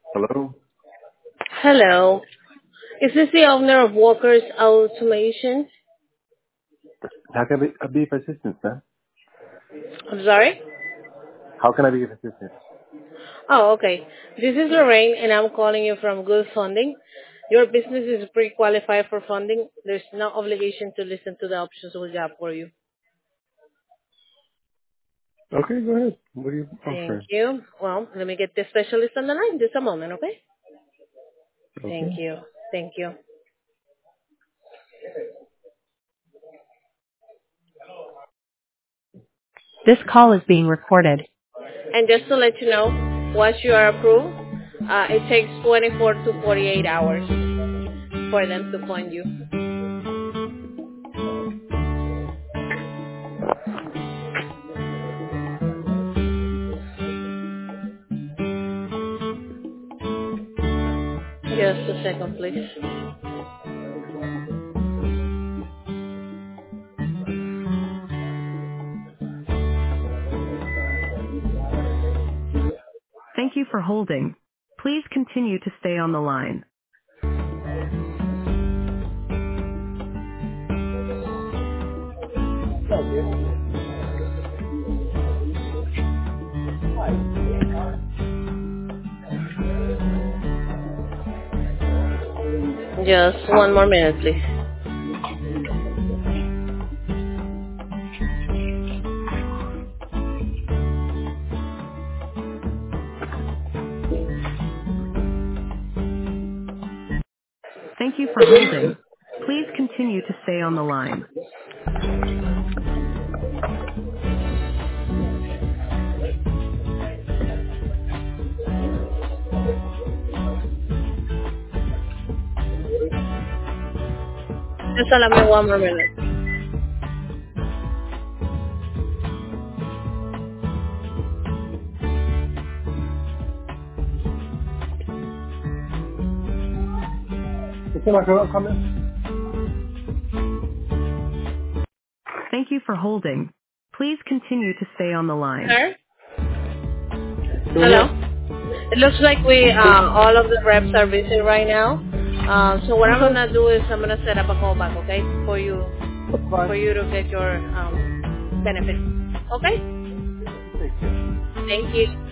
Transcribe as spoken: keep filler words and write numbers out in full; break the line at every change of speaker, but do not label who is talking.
Hello?
Hello. Is this the owner of Walker's Automation?
How can I be, I be of assistance, sir?
I'm sorry?
How can I be of assistance?
Oh, okay. This is Lorraine, and I'm calling you from Good Funding. Your business is pre-qualified for funding. There's no obligation to listen to the options we got for you.
Okay, go ahead. What are you
Thank
offering?
you. Well, let me get the specialist on the line. Just a moment, okay? Thank
Okay.
you. Thank you. This call is being recorded. And just to let you know, once you are approved, uh, it takes twenty-four to forty-eight hours for them to fund you. Just a second, please. Thank you for holding. Please continue to stay on the line. Just one more minute, please. Thank you for holding. Please continue to stay on the line. Just allow me one more minute.
¿Es una cosa comment?
Thank you for holding. Please continue to stay on the line. Sir?
Still
Hello?
here.
It looks like we, uh, all of the reps are busy right now. Um, so what I'm
Okay.
gonna do is I'm gonna set up a callback, okay, for you,
That's
for
fine.
you to get your um, benefits. Okay?
Take care.
Thank you.